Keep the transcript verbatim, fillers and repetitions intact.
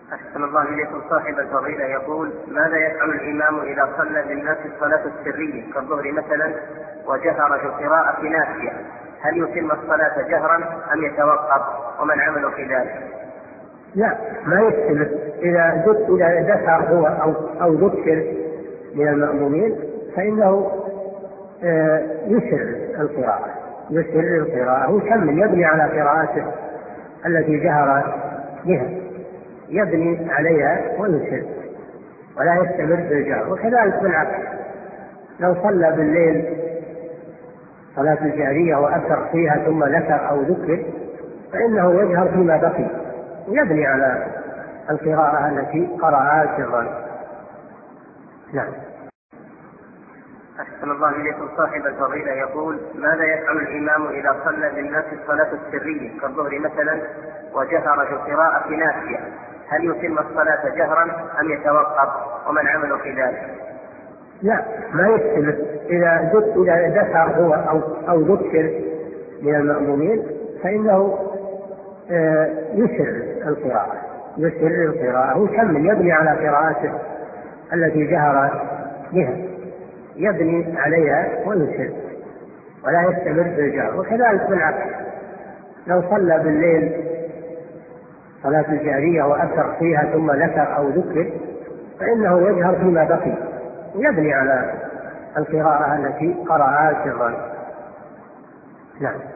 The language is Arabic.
أحسن الله إليكم. صاحب الفضيلة يقول: ماذا يفعل الإمام إذا صلى بالناس الصلاة السرية كالظهر مثلا وجهر بقراءة نافية؟ هل يتم الصلاة جهرا أم يتوقف؟ ومن عمل في ذلك؟ لا، ما يستمر. إذا إذا ذكر هو أو أو ذكر من المأمومين فإنه يسر القراءة يسر القراءة ويكمل، يبني على قراءته التي جهر بها، يبني عليها ويسر ولا يستمر بالجهر. وكذلك بالعكس، لو صلى بالليل صلاة الجهرية وأسر فيها ثم ذكر أو ذكر فإنه يجهر فيما بقي ويبني على القراءة التي قرأها سرا. نعم. أحسن الله إليكم. صاحب الفضيلة يقول: ماذا يفعل الإمام إذا صلى بالناس الصلاة السرية كالظهر مثلا وجهر بقراءة نافية؟ هل يتم الصلاة جهرا أم يتوقف؟ ومن عمل في ذلك؟ لا، ما يستمر. إذا إذا ذكر هو أو أو ذكر من المأمومين فإنه يسر القراءة يسر القراءة ويكمل، يبني على قراءته التي جهر بها، يبني عليها ويسر ولا يستمر بالجهر. وكذلك بالعكس، لو صلى بالليل صلاة الجهرية وأسر فيها ثم ذكر أو ذكر فإنه يجهر فيما بقي ويبني على القراءة التي قرأها سرا. نعم.